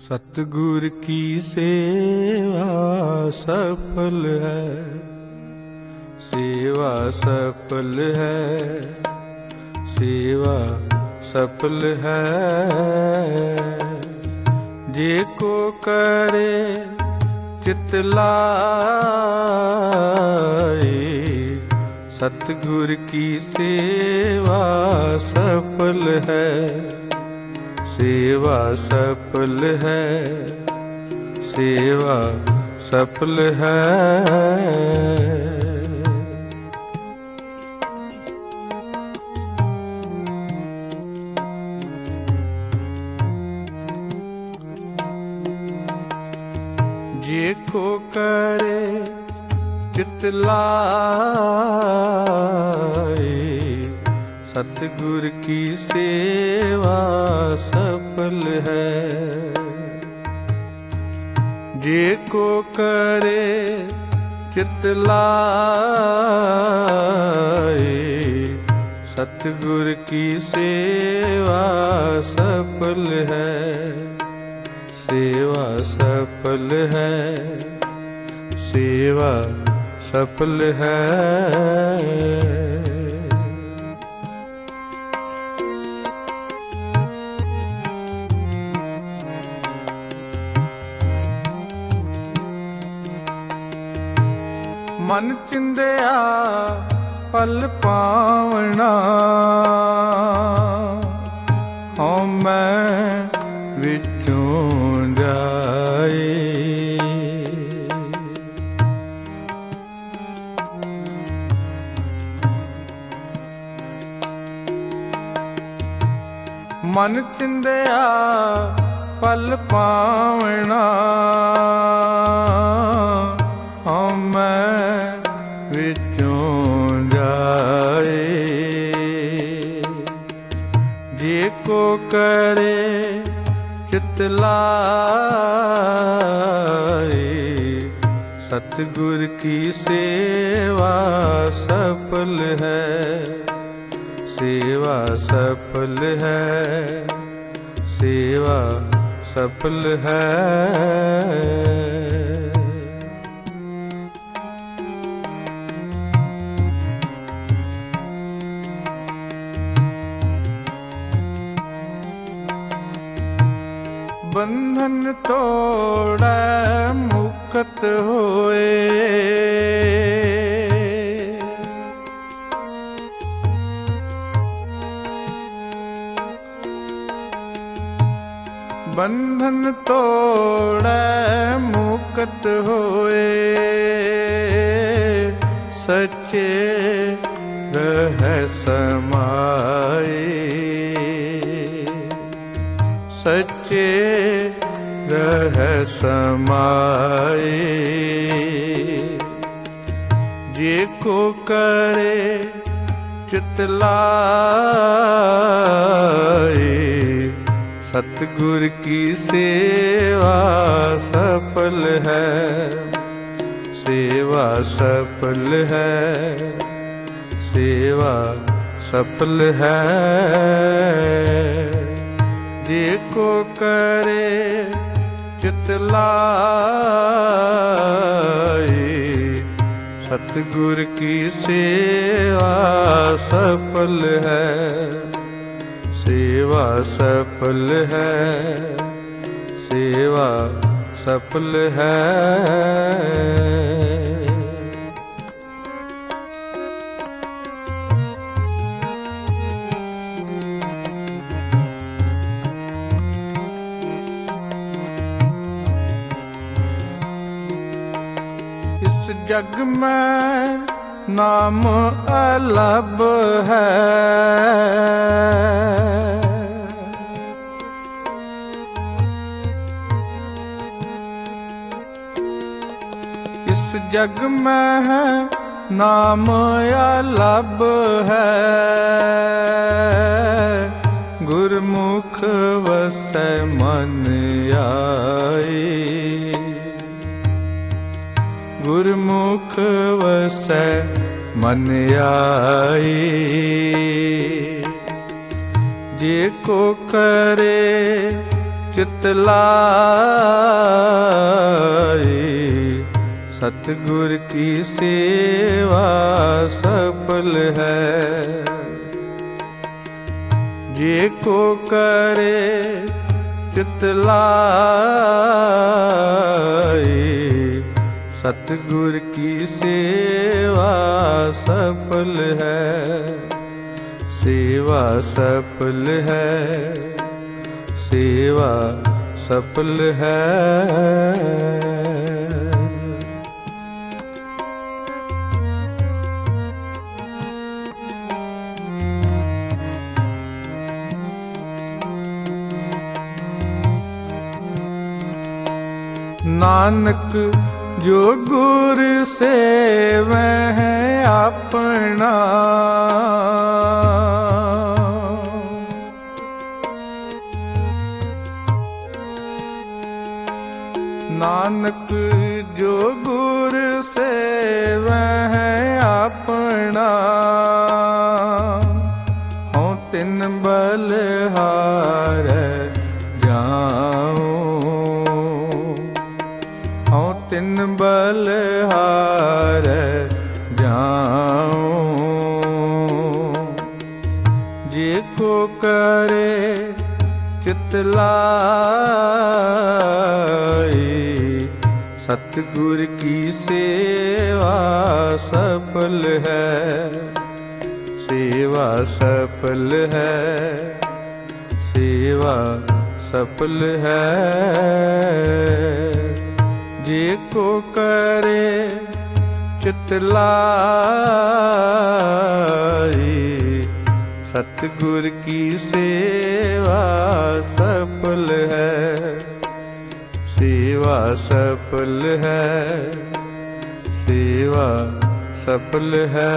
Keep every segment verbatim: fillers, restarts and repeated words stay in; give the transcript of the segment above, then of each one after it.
सतगुर की सेवा सफल है, सेवा सफल है, सेवा सफल है। जे को करे चित लाए, सतगुर की सेवा सफल है, सेवा सफल है, सेवा सफल है। जे को करे चित लाए, सतगुर की सेवा सफल है। जे को करे चित लाए, सतगुर की सेवा सफल है, सेवा सफल है, सेवा सफल है। मन चिंदिया पल पावना, हों मैं विचों जाए। मन चिंदिया पल पावना, हों मैं विचों जाए। जे को करे चित लाए, सतगुर की सेवा सफल है, सेवा सफल है, सेवा सफल है। बंधन तोड़ै मुक्त होए, बंधन तोड़ै मुक्त होए। सच्चे रह समाए, सच्चे रह समाए। जे को करे चित लाए, सतगुर की सेवा सफल है, सेवा सफल है, सेवा सफल है। जे को करे चित लाए, सतगुर की सेवा सफल है, सेवा सफल है, सेवा सफल है। जग में नाम अलग है, इस जग में है नाम अलग है। गुरमुख वसै मन आए, गुरमुख वसै मन आए। जे को करे चित लाई, सतगुर की सेवा सफल है। जे को करे चित लाई, सतगुर की सेवा सफल है, सेवा सफल है, सेवा सफल है। नानक जो गुर सेवै है अपना, नानक जो गुर सेवै है अपना, हों तिन बलिहारै जाऊं, हों तिन बलिहारै जाऊं। जे को करे चित लाई, सतगुर की सेवा सफल है, सेवा सफल है, सेवा सफल है। जे को करे चित लाई, सतगुर की सेवा सफल है, सेवा सफल है, सेवा सफल है।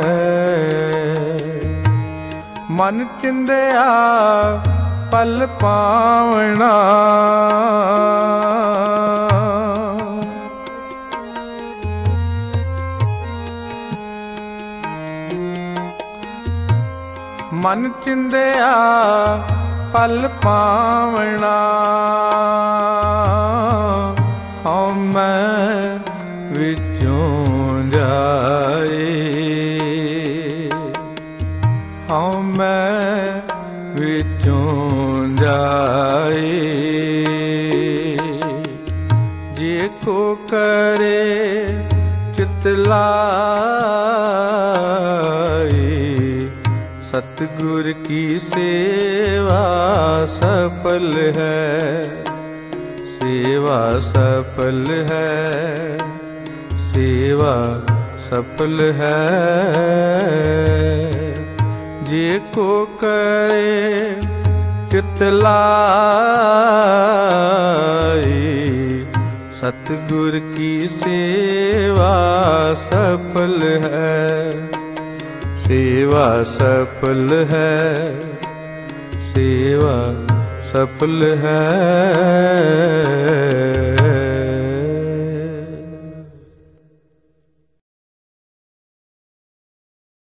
मन चिंदिया पल पावना, मन चिंदिया पल पावना, हऊँ मैं विचों जाए, हऊँ मैं विचों जाए। जे को करे चित लाई, सतगुर की सेवा सफल है, सेवा सफल है, सेवा सफल है। जे को करे चित लाई, सतगुर की सेवा सफल है, सेवा सफल है, सेवा सफल है।